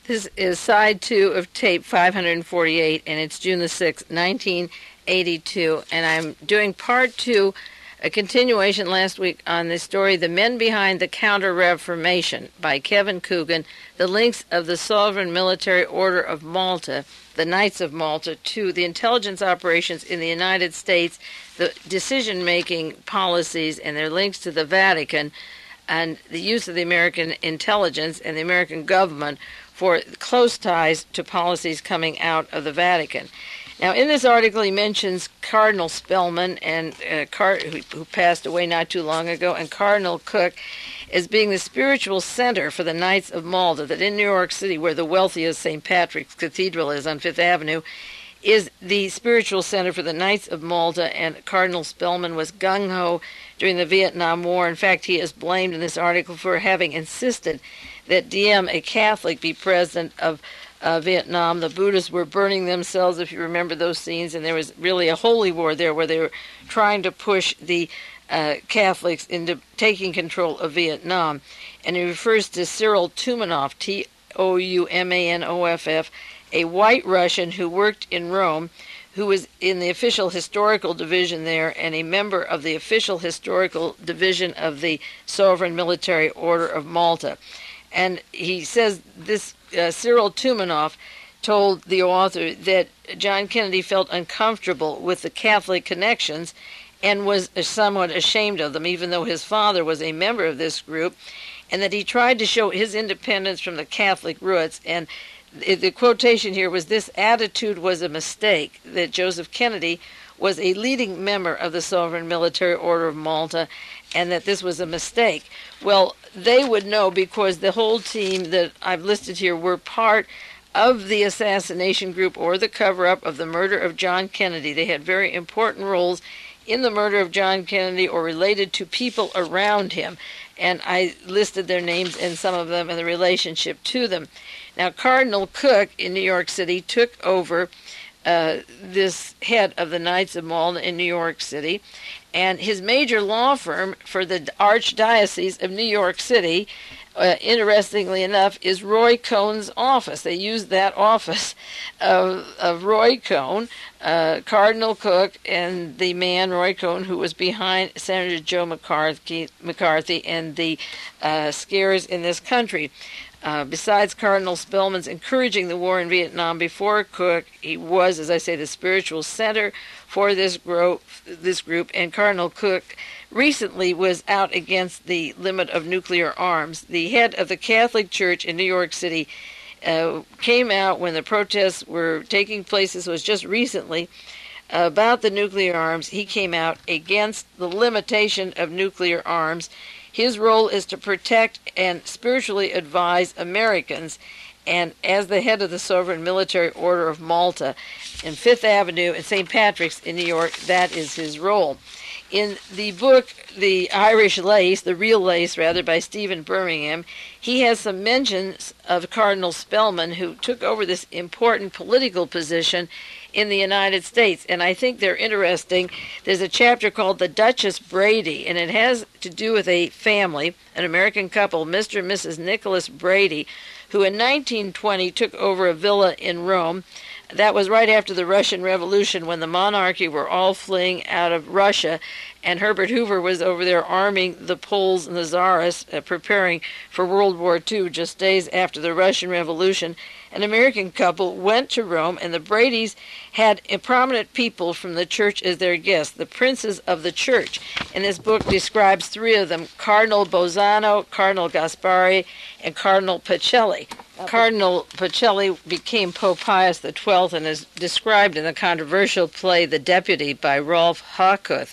This is side 2 of tape 548, and it's June the 6th, 1982, and I'm doing part 2, a continuation last week on the story, The Men Behind the Counter-Reformation by Kevin Coogan, the links of the Sovereign Military Order of Malta, the Knights of Malta, to the intelligence operations in the United States, the decision-making policies, and their links to the Vatican, and the use of the American intelligence and the American government for close ties to policies coming out of the Vatican. Now, in this article, he mentions Cardinal Spellman, and who passed away not too long ago, and Cardinal Cook as being the spiritual center for the Knights of Malta, that in New York City, where the wealthiest St. Patrick's Cathedral is on Fifth Avenue, is the spiritual center for the Knights of Malta, and Cardinal Spellman was gung-ho during the Vietnam War. In fact, he is blamed in this article for having insisted that Diem, a Catholic, be president of Vietnam. The Buddhists were burning themselves, if you remember those scenes, and there was really a holy war there where they were trying to push the Catholics into taking control of Vietnam. And he refers to Cyril Toumanov, Toumanoff, a white Russian who worked in Rome, who was in the official historical division there and a member of the official historical division of the Sovereign Military Order of Malta. And he says this Cyril Toumanov told the author that John Kennedy felt uncomfortable with the Catholic connections and was somewhat ashamed of them, even though his father was a member of this group, and that he tried to show his independence from the Catholic roots. And the quotation here was, "This attitude was a mistake," that Joseph Kennedy was a leading member of the Sovereign Military Order of Malta, and that this was a mistake. Well, they would know because the whole team that I've listed here were part of the assassination group or the cover-up of the murder of John Kennedy. They had very important roles in the murder of John Kennedy or related to people around him, and I listed their names and some of them and the relationship to them. Now, Cardinal Cook in New York City took over this head of the Knights of Malta in New York City, and his major law firm for the Archdiocese of New York City, interestingly enough, is Roy Cohn's office. They used that office of Roy Cohn, Cardinal Cook, and the man, Roy Cohn, who was behind Senator Joe McCarthy and the scares in this country. Besides Cardinal Spellman's encouraging the war in Vietnam before Cook, he was, as I say, the spiritual center for this group, and Cardinal Cook recently was out against the limit of nuclear arms. The head of the Catholic Church in New York City came out when the protests were taking place. This was just recently, about the nuclear arms. He came out against the limitation of nuclear arms. His role is to protect and spiritually advise Americans, and as the head of the Sovereign Military Order of Malta in Fifth Avenue and St. Patrick's in New York, that is his role. In the book, The Irish Lace, The Real Lace, rather, by Stephen Birmingham, he has some mentions of Cardinal Spellman, who took over this important political position in the United States, and I think they're interesting. There's a chapter called The Duchess Brady, and it has to do with a family, an American couple, Mr. and Mrs. Nicholas Brady, who in 1920 took over a villa in Rome. That was right after the Russian Revolution, when the monarchy were all fleeing out of Russia, and Herbert Hoover was over there arming the Poles and the Tsarists, preparing for World War II, just days after the Russian Revolution. An American couple went to Rome, and the Bradys had prominent people from the church as their guests, the princes of the church. And this book describes three of them: Cardinal Bolzano, Cardinal Gaspari, and Cardinal Pacelli. Cardinal Pacelli became Pope Pius XII and is described in the controversial play The Deputy by Rolf Hochhuth,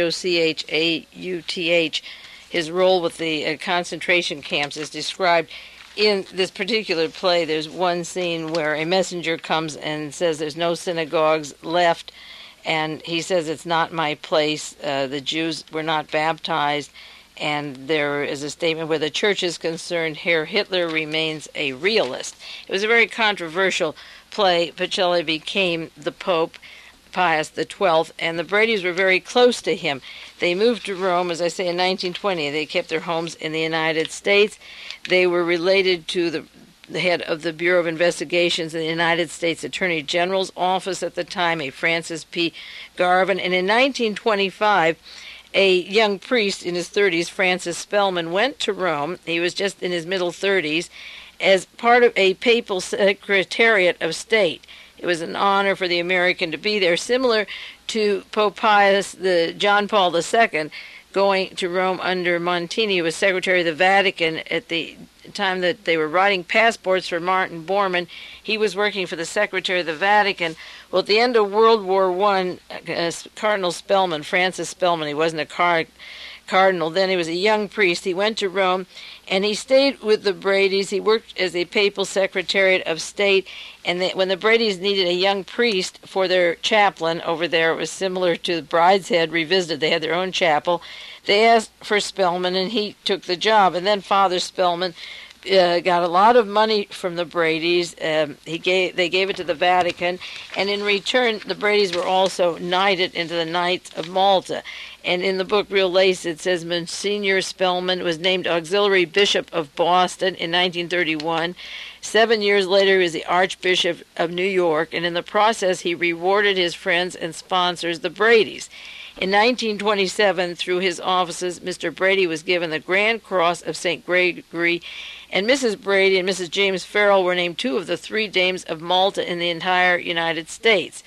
Hochauth. His role with the concentration camps is described in this particular play. There's one scene where a messenger comes and says there's no synagogues left, and he says, "It's not my place. The Jews were not baptized." And there is a statement where the church is concerned, "Herr Hitler remains a realist." It was a very controversial play. Pacelli became the Pope, Pius XII, and the Bradys were very close to him. They moved to Rome, as I say, in 1920. They kept their homes in the United States. They were related to the the head of the Bureau of Investigations in the United States Attorney General's office at the time, a Francis P. Garvin. And in 1925, a young priest in his 30s, Francis Spellman, went to Rome. He was just in his middle 30s, as part of a papal Secretariat of State. It was an honor for the American to be there, similar to Pope Pius, John Paul II, going to Rome under Montini, who was Secretary of the Vatican at the time that they were writing passports for Martin Bormann. He was working for the Secretary of the Vatican. Well, at the end of World War I, Cardinal Spellman, Francis Spellman, he wasn't a cardinal then, he was a young priest. He went to Rome, and he stayed with the Bradys. He worked as a papal Secretariat of State, and when the Bradys needed a young priest for their chaplain over there, it was similar to Brideshead Revisited. They had their own chapel. They asked for Spellman, and he took the job. And then Father Spellman got a lot of money from the Bradys. They gave it to the Vatican, and in return, the Bradys were also knighted into the Knights of Malta. And in the book Real Lace, it says Monsignor Spellman was named Auxiliary Bishop of Boston in 1931. 7 years later, he was the Archbishop of New York, and in the process, he rewarded his friends and sponsors, the Bradys. In 1927, through his offices, Mr. Brady was given the Grand Cross of St. Gregory, and Mrs. Brady and Mrs. James Farrell were named two of the three dames of Malta in the entire United States.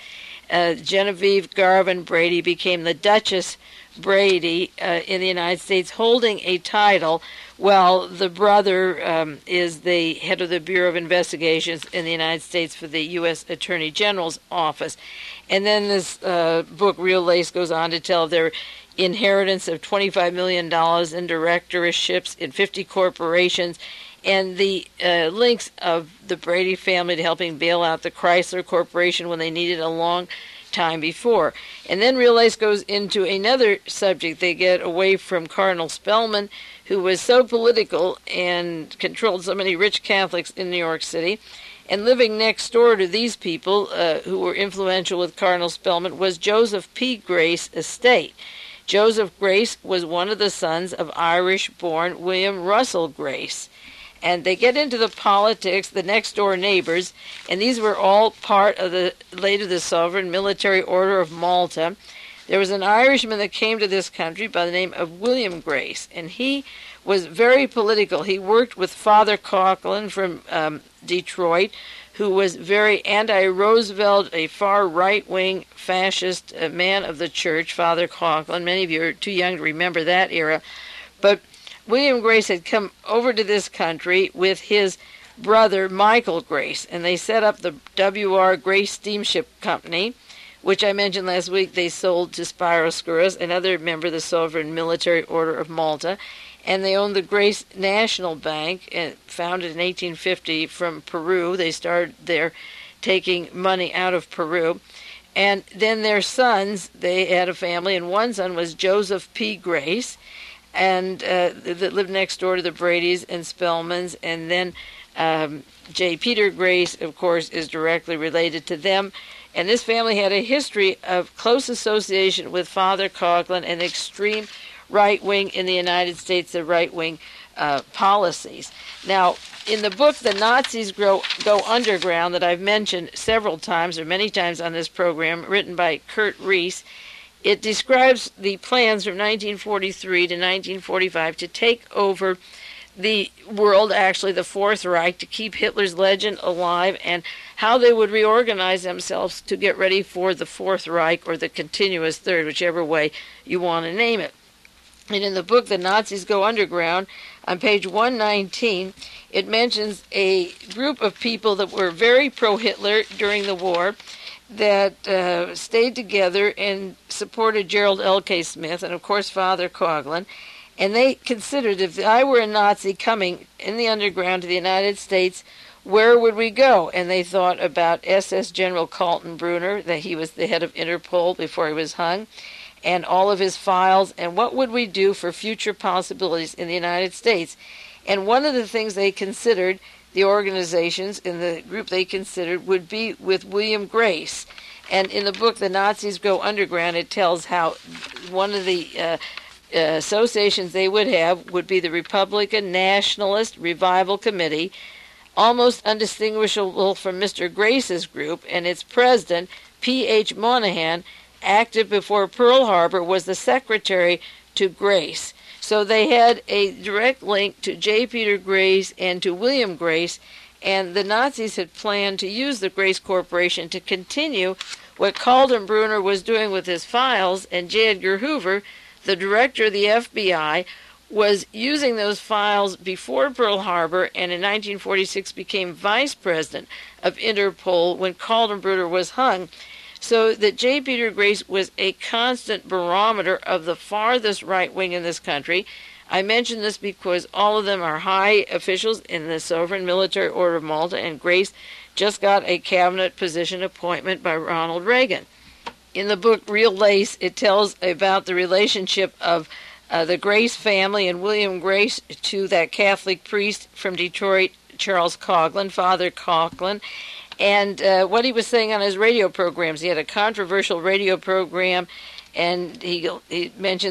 Genevieve Garvin Brady became the Duchess Brady in the United States, holding a title, while the brother is the head of the Bureau of Investigations in the United States for the U.S. Attorney General's office. And then this book, Real Lace, goes on to tell their inheritance of $25 million in directorships in 50 corporations, and the links of the Brady family to helping bail out the Chrysler Corporation when they needed a long time before. And then Real Lace goes into another subject. They get away from Cardinal Spellman, who was so political and controlled so many rich Catholics in New York City. And living next door to these people who were influential with Cardinal Spellman was Joseph P. Grace Estate. Joseph Grace was one of the sons of Irish-born William Russell Grace. And they get into the politics, the next-door neighbors, and these were all part of the Sovereign Military Order of Malta. There was an Irishman that came to this country by the name of William Grace, and he was very political. He worked with Father Coughlin from Detroit, who was very anti-Roosevelt, a far right-wing fascist man of the church, Father Coughlin. Many of you are too young to remember that era. But William Grace had come over to this country with his brother, Michael Grace, and they set up the W.R. Grace Steamship Company, which I mentioned last week. They sold to Spyro Skouras, another member of the Sovereign Military Order of Malta, and they owned the Grace National Bank, founded in 1850 from Peru. They started there taking money out of Peru. And then their sons, they had a family, and one son was Joseph P. Grace, and that lived next door to the Bradys and Spellmans, and then J. Peter Grace, of course, is directly related to them. And this family had a history of close association with Father Coughlin and extreme right-wing in the United States, the right-wing policies. Now, in the book, The Nazis Go Underground, that I've mentioned several times or many times on this program, written by Kurt Reese, it describes the plans from 1943 to 1945 to take over the world, actually the Fourth Reich, to keep Hitler's legend alive, and how they would reorganize themselves to get ready for the Fourth Reich or the continuous third, whichever way you want to name it. And in the book, The Nazis Go Underground, on page 119, it mentions a group of people that were very pro-Hitler during the war, that stayed together and supported Gerald L.K. Smith and, of course, Father Coughlin. And they considered, if I were a Nazi coming in the underground to the United States, where would we go? And they thought about SS General Kaltenbrunner, that he was the head of Interpol before he was hung, and all of his files, and what would we do for future possibilities in the United States. And one of the things they considered, the organizations in the group they considered, would be with William Grace. And in the book, The Nazis Go Underground, it tells how one of the associations they would have would be the Republican Nationalist Revival Committee, almost undistinguishable from Mr. Grace's group, and its president, P.H. Monahan, active before Pearl Harbor, was the secretary to Grace. So they had a direct link to J. Peter Grace and to William Grace, and the Nazis had planned to use the Grace Corporation to continue what Kaltenbrunner was doing with his files, and J. Edgar Hoover, the director of the FBI, was using those files before Pearl Harbor, and in 1946 became vice president of Interpol when Kaltenbrunner was hung. So that J. Peter Grace was a constant barometer of the farthest right wing in this country. I mention this because all of them are high officials in the Sovereign Military Order of Malta, and Grace just got a cabinet position appointment by Ronald Reagan. In the book Real Lace, it tells about the relationship of the Grace family and William Grace to that Catholic priest from Detroit, Charles Coughlin, Father Coughlin, and what he was saying on his radio programs. He had a controversial radio program, and he mentioned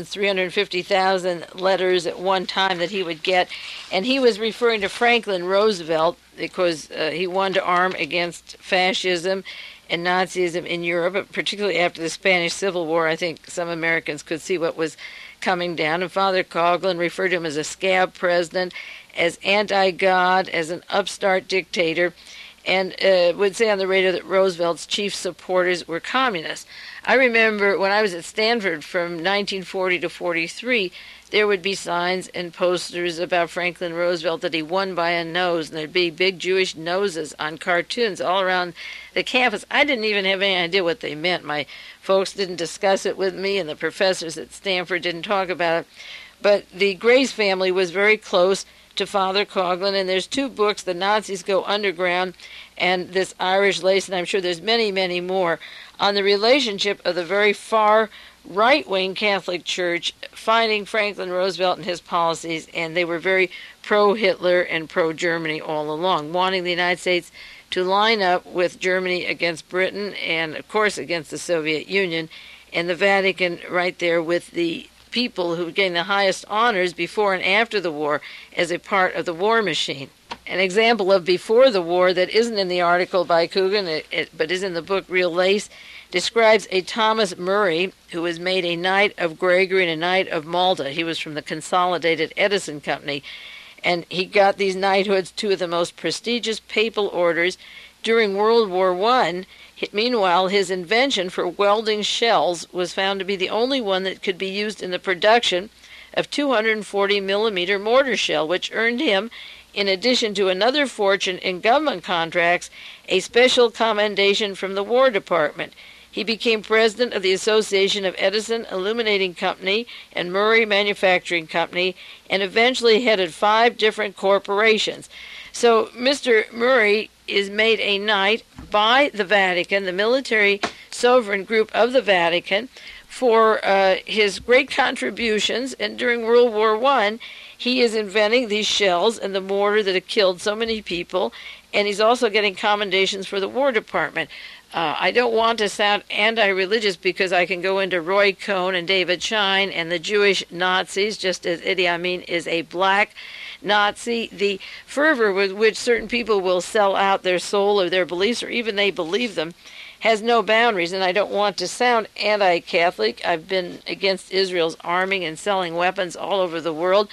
350,000 letters at one time that he would get, and he was referring to Franklin Roosevelt because he wanted to arm against fascism and Nazism in Europe, particularly after the Spanish Civil War. I think some Americans could see what was coming down, and Father Coughlin referred to him as a scab president, as anti-God, as an upstart dictator, and would say on the radio that Roosevelt's chief supporters were communists. I remember when I was at Stanford from 1940 to 43, there would be signs and posters about Franklin Roosevelt that he won by a nose, and there'd be big Jewish noses on cartoons all around the campus. I didn't even have any idea what they meant. My folks didn't discuss it with me, and the professors at Stanford didn't talk about it. But the Grace family was very close to Father Coughlin, and there's two books, The Nazis Go Underground and This Irish Lace, and I'm sure there's many, many more, on the relationship of the very far right-wing Catholic Church fighting Franklin Roosevelt and his policies, and they were very pro-Hitler and pro-Germany all along, wanting the United States to line up with Germany against Britain and, of course, against the Soviet Union, and the Vatican right there with the people who gained the highest honors before and after the war as a part of the war machine. An example of before the war that isn't in the article by Coogan, but is in the book Real Lace, describes a Thomas Murray who was made a Knight of Gregory and a Knight of Malta. He was from the Consolidated Edison Company, and he got these knighthoods, two of the most prestigious papal orders during World War I. Meanwhile, his invention for welding shells was found to be the only one that could be used in the production of 240 millimeter mortar shell, which earned him, in addition to another fortune in government contracts, a special commendation from the War Department. He became president of the Association of Edison Illuminating Company and Murray Manufacturing Company, and eventually headed 5 different corporations. So Mr. Murray is made a knight by the Vatican, the military sovereign group of the Vatican, for his great contributions, and during World War I, he is inventing these shells and the mortar that have killed so many people, and he's also getting commendations for the War Department. I don't want to sound anti-religious because I can go into Roy Cohn and David Schein and the Jewish Nazis, just as Idi Amin is a black Nazi. The fervor with which certain people will sell out their soul or their beliefs, or even they believe them, has no boundaries, and I don't want to sound anti-Catholic. I've been against Israel's arming and selling weapons all over the world.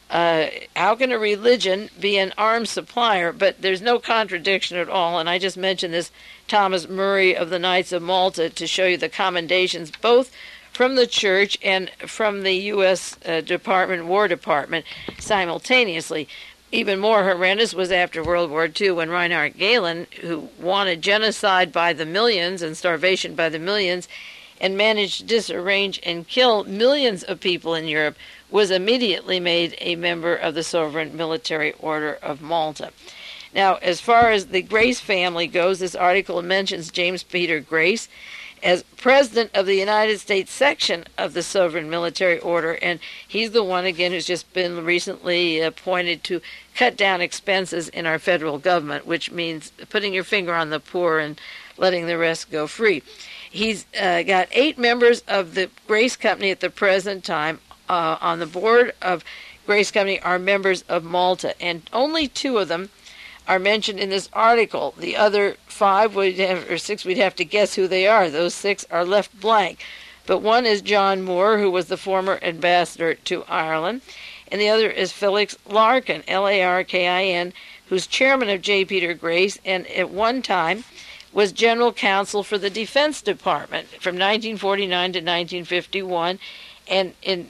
How can a religion be an arms supplier? But there's no contradiction at all, and I just mentioned this Thomas Murray of the Knights of Malta to show you the commendations both from the church and from the U.S. War Department simultaneously. Even more horrendous was after World War II when Reinhard Gehlen, who wanted genocide by the millions and starvation by the millions and managed to disarrange and kill millions of people in Europe, was immediately made a member of the Sovereign Military Order of Malta. Now, as far as the Grace family goes, this article mentions James Peter Grace as president of the United States section of the Sovereign Military Order, and he's the one, again, who's just been recently appointed to cut down expenses in our federal government, which means putting your finger on the poor and letting the rest go free. He's got 8 members of the Grace Company at the present time. On the board of Grace Company are members of Malta, and only 2 of them are mentioned in this article. The other 5 or 6 we'd have to guess who they are. Those 6 are left blank. But one is John Moore, who was the former ambassador to Ireland, and the other is Felix Larkin, Larkin, who's chairman of J. Peter Grace, and at one time was general counsel for the Defense Department from 1949 to 1951, and in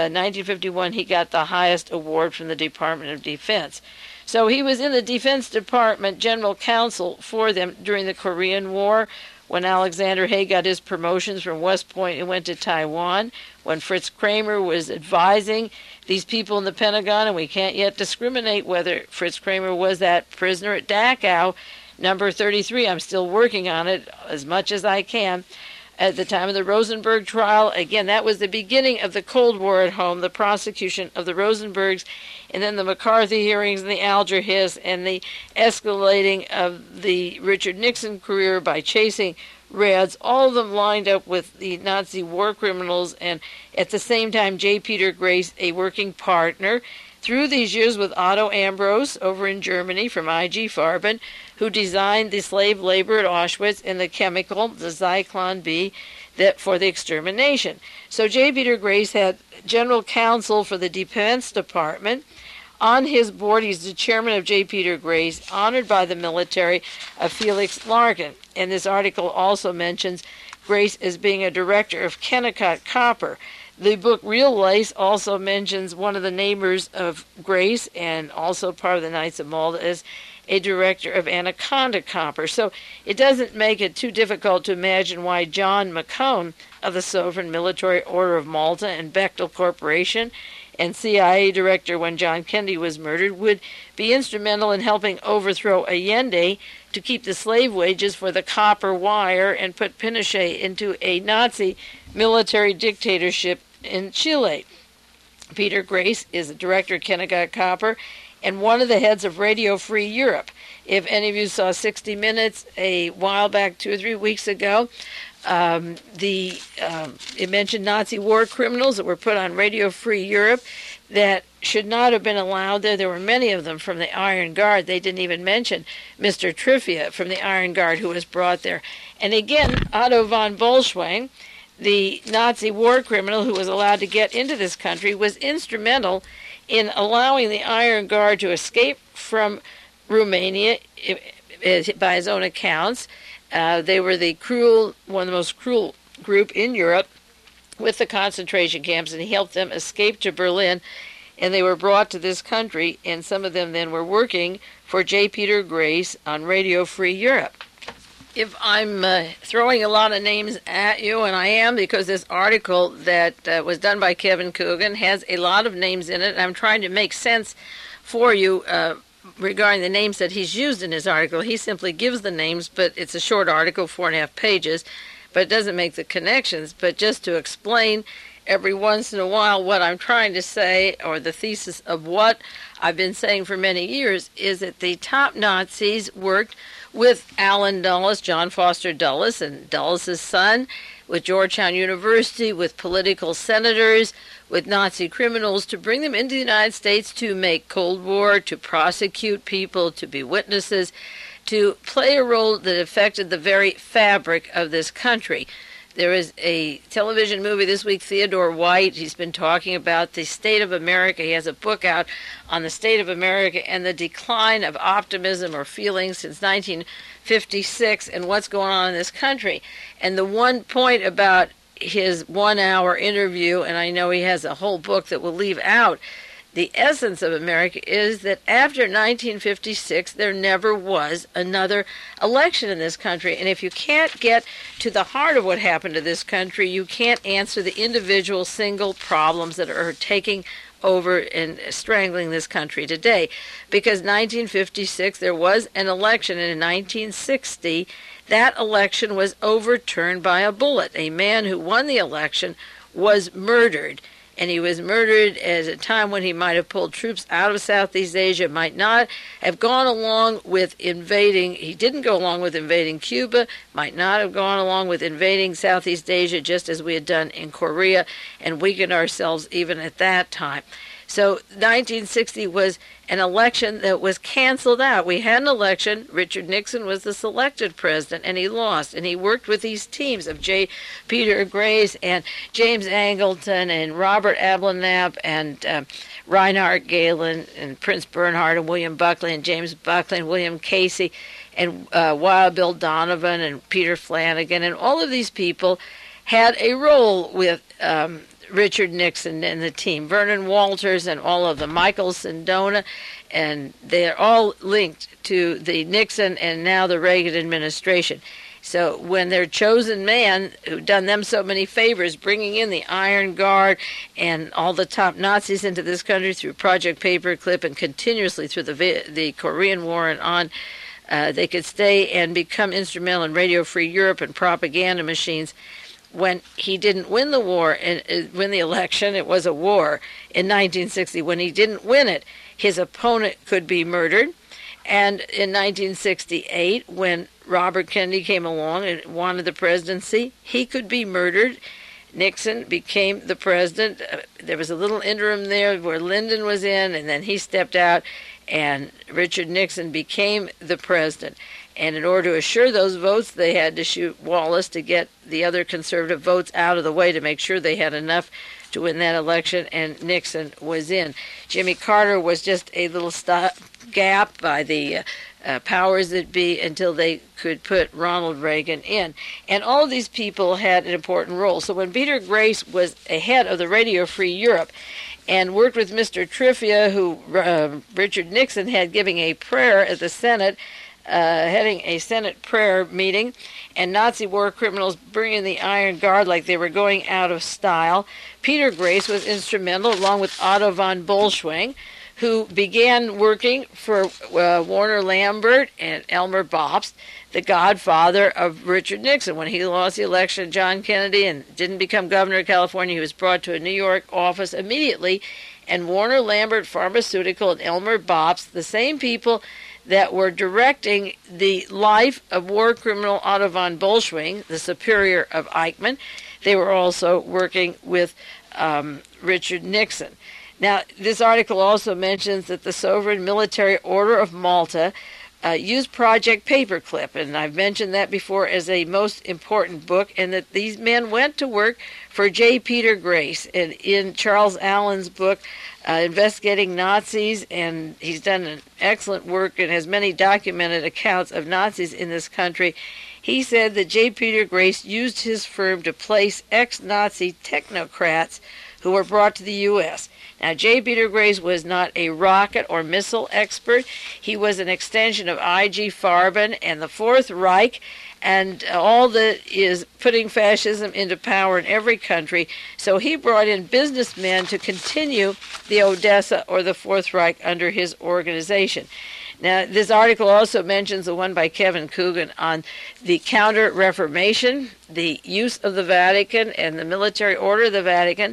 1951 he got the highest award from the Department of Defense. So he was in the Defense Department general counsel for them during the Korean War, when Alexander Haig got his promotions from West Point and went to Taiwan, when Fritz Kramer was advising these people in the Pentagon, and we can't yet discriminate whether Fritz Kramer was that prisoner at Dachau, number 33. I'm still working on it as much as I can. At the time of the Rosenberg trial, again, that was the beginning of the Cold War at home, the prosecution of the Rosenbergs, and then the McCarthy hearings and the Alger Hiss, and the escalating of the Richard Nixon career by chasing Reds, all of them lined up with the Nazi war criminals, and at the same time J. Peter Grace, a working partner through these years with Otto Ambros over in Germany from I.G. Farben, who designed the slave labor at Auschwitz and the chemical, the Zyklon B, that for the extermination. So J. Peter Grace had general counsel for the Defense Department. On his board, he's the chairman of J. Peter Grace, honored by the military of Felix Larkin. And this article also mentions Grace as being a director of Kennecott Copper. The book Real Lace also mentions one of the neighbors of Grace and also part of the Knights of Malta as a director of Anaconda Copper. So it doesn't make it too difficult to imagine why John McCone of the Sovereign Military Order of Malta and Bechtel Corporation and CIA director when John Kennedy was murdered would be instrumental in helping overthrow Allende to keep the slave wages for the copper wire and put Pinochet into a Nazi military dictatorship in Chile. Peter Grace is the director of Kennecott Copper and one of the heads of Radio Free Europe. If any of you saw 60 Minutes a while back, 2 or 3 weeks ago, it mentioned Nazi war criminals that were put on Radio Free Europe that should not have been allowed there. There were many of them from the Iron Guard. They didn't even mention Mr. Trivia from the Iron Guard who was brought there. And again, Otto von Bolschwing, the Nazi war criminal who was allowed to get into this country, was instrumental in allowing the Iron Guard to escape from Romania by his own accounts. They were one of the most cruel group in Europe with the concentration camps, and he helped them escape to Berlin, and they were brought to this country, and some of them then were working for J. Peter Grace on Radio Free Europe. If I'm throwing a lot of names at you, and I am, because this article that was done by Kevin Coogan has a lot of names in it, and I'm trying to make sense for you regarding the names that he's used in his article. He simply gives the names, but it's a short article, 4.5 pages, but it doesn't make the connections. But just to explain every once in a while what I'm trying to say, or the thesis of what I've been saying for many years, is that the top Nazis worked with Allen Dulles, John Foster Dulles, and Dulles' son, with Georgetown University, with political senators, with Nazi criminals, to bring them into the United States to make Cold War, to prosecute people, to be witnesses, to play a role that affected the very fabric of this country. There is a television movie this week, Theodore White. He's been talking about the state of America. He has a book out on the state of America and the decline of optimism or feelings since 1956 and what's going on in this country. And the one point about his 1-hour interview, and I know he has a whole book that will leave out the essence of America, is that after 1956 there never was another election in this country. And if you can't get to the heart of what happened to this country, you can't answer the individual single problems that are taking over and strangling this country today. Because 1956 there was an election, and in 1960 that election was overturned by a bullet. A man who won the election was murdered. And he was murdered at a time when he might have pulled troops out of Southeast Asia, might not have gone along with invading. He didn't go along with invading Cuba, might not have gone along with invading Southeast Asia, just as we had done in Korea, and weakened ourselves even at that time. So 1960 was an election that was canceled out. We had an election. Richard Nixon was the selected president, and he lost. And he worked with these teams of J. Peter Grace and James Angleton and Robert Ablanap and Reinhard Galen and Prince Bernhard and William Buckley and James Buckley and William Casey and Wild Bill Donovan and Peter Flanagan. And all of these people had a role with Richard Nixon and the team, Vernon Walters and all of them, Michael Sindona, and they're all linked to the Nixon and now the Reagan administration. So when their chosen man, who'd done them so many favors, bringing in the Iron Guard and all the top Nazis into this country through Project Paperclip and continuously through the Korean War and on, they could stay and become instrumental in Radio Free Europe and propaganda machines. When he didn't win the war and win the election, it was a war in 1960. When he didn't win it, his opponent could be murdered. And in 1968, when Robert Kennedy came along and wanted the presidency, he could be murdered. Nixon became the president. There was a little interim there where Lyndon was in, and then he stepped out, and Richard Nixon became the president. And in order to assure those votes, they had to shoot Wallace to get the other conservative votes out of the way to make sure they had enough to win that election, and Nixon was in. Jimmy Carter was just a little gap by the powers that be until they could put Ronald Reagan in. And all of these people had an important role. So when Peter Grace was ahead of the Radio Free Europe and worked with Mr. Trivia, who Richard Nixon had giving a prayer at the Senate, heading a Senate prayer meeting, and Nazi war criminals bringing the Iron Guard like they were going out of style. Peter Grace was instrumental, along with Otto von Bolschwing, who began working for Warner Lambert and Elmer Bobst, the godfather of Richard Nixon. When he lost the election to John Kennedy and didn't become governor of California, he was brought to a New York office immediately, and Warner Lambert Pharmaceutical and Elmer Bobst, the same people that were directing the life of war criminal Otto von Bolschwing, the superior of Eichmann. They were also working with Richard Nixon. Now, this article also mentions that the Sovereign Military Order of Malta used Project Paperclip, and I've mentioned that before as a most important book, and that these men went to work for J. Peter Grace. And in Charles Allen's book, Investigating Nazis, and he's done an excellent work and has many documented accounts of Nazis in this country, he said that J. Peter Grace used his firm to place ex-Nazi technocrats who were brought to the U.S. Now, J. Peter Grace was not a rocket or missile expert. He was an extension of I.G. Farben and the Fourth Reich, and all that is putting fascism into power in every country. So he brought in businessmen to continue the Odessa or the Fourth Reich under his organization. Now, this article also mentions the one by Kevin Coogan on the Counter-Reformation, the use of the Vatican and the military order of the Vatican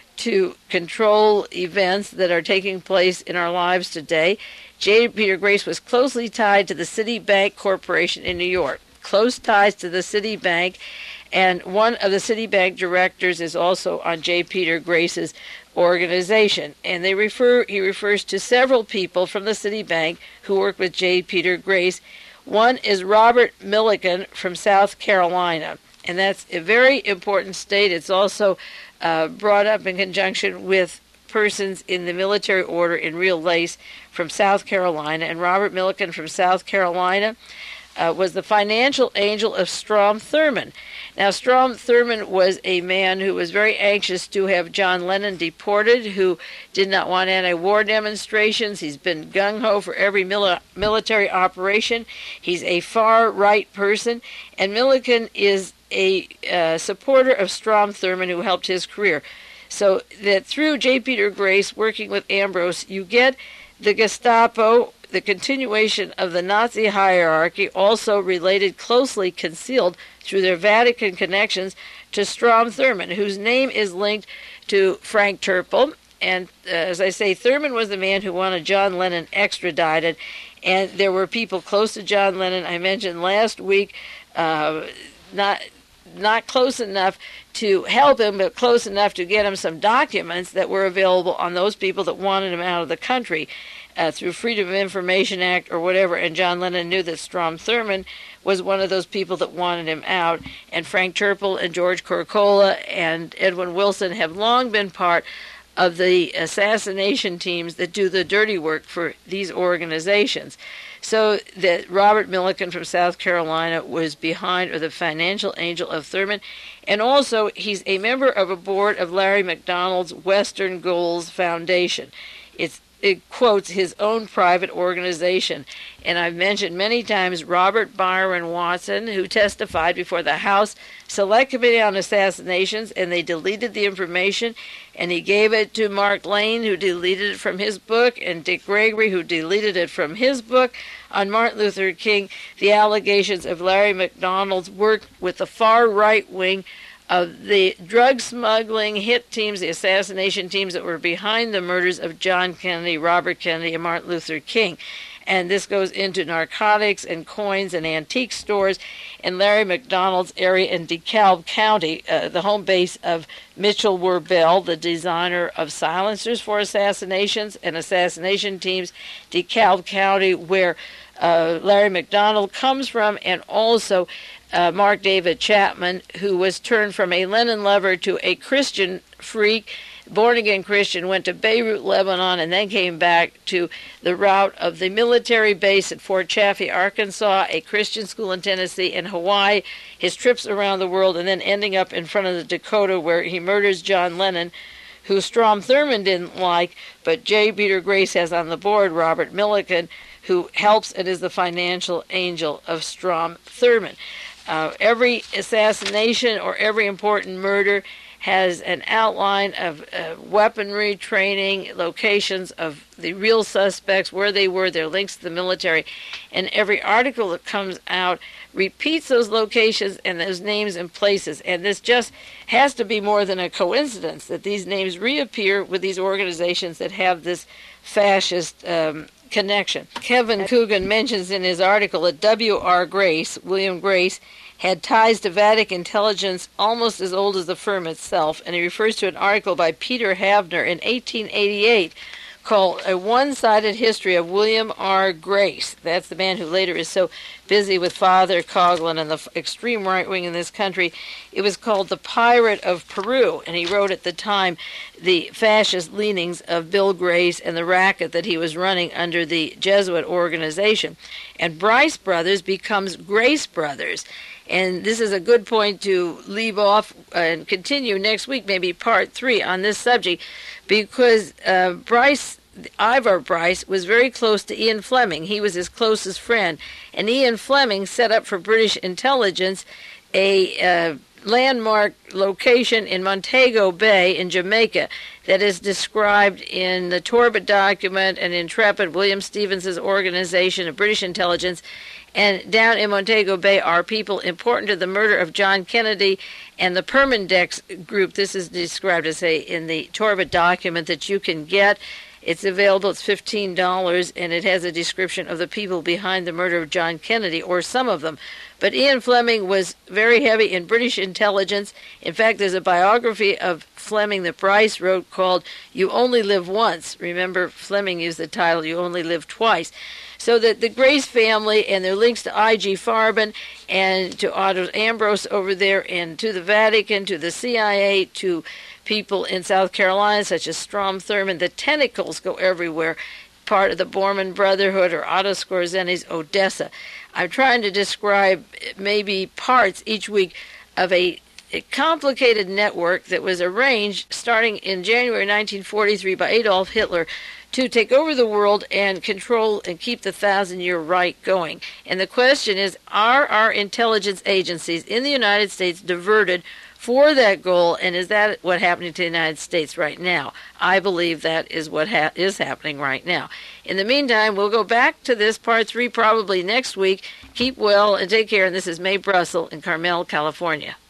to control events that are taking place in our lives today. J. Peter Grace was closely tied to the Citibank Corporation in New York. Close ties to the Citibank, and one of the Citibank directors is also on J. Peter Grace's organization. And he refers to several people from the Citibank who work with J. Peter Grace. One is Robert Millikan from South Carolina, and that's a very important state. It's also brought up in conjunction with persons in the military order in real lace from South Carolina. And Robert Millikan from South Carolina was the financial angel of Strom Thurmond. Now, Strom Thurmond was a man who was very anxious to have John Lennon deported, who did not want anti-war demonstrations. He's been gung-ho for every military operation. He's a far-right person, and Millikan is a supporter of Strom Thurmond, who helped his career. So that through J. Peter Grace working with Ambrose, you get the Gestapo, the continuation of the Nazi hierarchy, also related, closely concealed through their Vatican connections to Strom Thurmond, whose name is linked to Frank Terpel. And as I say, Thurmond was the man who wanted John Lennon extradited, and there were people close to John Lennon. I mentioned last week, not close enough to help him, but close enough to get him some documents that were available on those people that wanted him out of the country through Freedom of Information Act or whatever. And John Lennon knew that Strom Thurmond was one of those people that wanted him out. And Frank Turple and George Corocola and Edwin Wilson have long been part of the assassination teams that do the dirty work for these organizations. So that Robert Milliken from South Carolina was behind, or the financial angel of Thurmond. And also, he's a member of a board of Larry McDonald's Western Goals Foundation. It quotes his own private organization. And I've mentioned many times Robert Byron Watson, who testified before the House Select Committee on Assassinations, and they deleted the information, and he gave it to Mark Lane, who deleted it from his book, and Dick Gregory, who deleted it from his book on Martin Luther King, the allegations of Larry McDonald's work with the far right wing of the drug smuggling hit teams, the assassination teams that were behind the murders of John Kennedy, Robert Kennedy, and Martin Luther King. And this goes into narcotics and coins and antique stores in Larry McDonald's area in DeKalb County, the home base of Mitchell Werbel, the designer of silencers for assassinations and assassination teams, DeKalb County, where Larry McDonald comes from, and also Mark David Chapman, who was turned from a Lenin lover to a Christian freak, born-again Christian, went to Beirut, Lebanon, and then came back to the route of the military base at Fort Chaffee, Arkansas, a Christian school in Tennessee, and Hawaii, his trips around the world, and then ending up in front of the Dakota where he murders John Lennon, who Strom Thurmond didn't like, but J. Peter Grace has on the board Robert Milliken, who helps and is the financial angel of Strom Thurmond. Every assassination or every important murder has an outline of weaponry, training, locations of the real suspects, where they were, their links to the military. And every article that comes out repeats those locations and those names and places. And this just has to be more than a coincidence that these names reappear with these organizations that have this fascist connection. Kevin Coogan mentions in his article that W.R. Grace, William Grace, had ties to Vatican intelligence almost as old as the firm itself, and he refers to an article by Peter Havner in 1888 called A One-Sided History of William R. Grace. That's the man who later is so busy with Father Coughlin and the extreme right wing in this country. It was called The Pirate of Peru, and he wrote at the time the fascist leanings of Bill Grace and the racket that he was running under the Jesuit organization. And Bryce Brothers becomes Grace Brothers. And this is a good point to leave off and continue next week, maybe part 3 on this subject, because Ivor Bryce was very close to Ian Fleming. He was his closest friend. And Ian Fleming set up for British intelligence a landmark location in Montego Bay in Jamaica that is described in the Torbett document and Intrepid, William Stevens's organization of British intelligence. And down in Montego Bay are people important to the murder of John Kennedy and the Permindex group. This is described as in the Torbett document that you can get. It's available. It's $15, and it has a description of the people behind the murder of John Kennedy, or some of them. But Ian Fleming was very heavy in British intelligence. In fact, there's a biography of Fleming that Bryce wrote called You Only Live Once. Remember, Fleming used the title You Only Live Twice. So that the Grace family and their links to I.G. Farben and to Otto Ambrose over there, and to the Vatican, to the CIA, to people in South Carolina such as Strom Thurmond, the tentacles go everywhere, part of the Borman Brotherhood or Otto Skorzeny's Odessa. I'm trying to describe maybe parts each week of a complicated network that was arranged starting in January 1943 by Adolf Hitler to take over the world and control and keep the 1,000-year right going. And the question is, are our intelligence agencies in the United States diverted for that goal, and is that what's happening to the United States right now? I believe that is what is happening right now. In the meantime, we'll go back to this part 3 probably next week. Keep well and take care, and this is Mae Brussel in Carmel, California.